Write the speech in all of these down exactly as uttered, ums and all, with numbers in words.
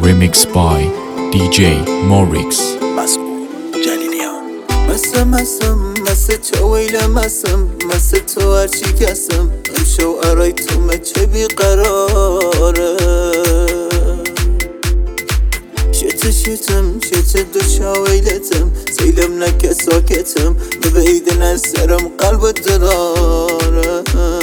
Remix by دی جی Morix. مسئول جلیلیان. مسم مسم مسه تو ویل مسم مسه تو هرچی کسم امشو ارای تو مچه بیقراره شت شتم شت دو شاویلتم سیلم نکه ساکتم مبیدن از سرم قلب دراره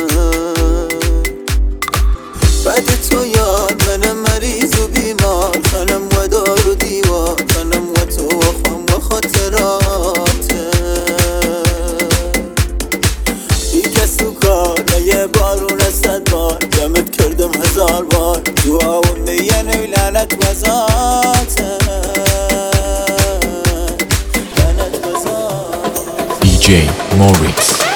بعد تو یار منم مریض و بیمار خانم و دار و دیوار خانم و تو و خام و خاطراته بی کس تو کار نه یه بارون صد بار دمت کردم هزار بار دعاون میه لعنت بزاته لعنت بزاته دی جی Morix.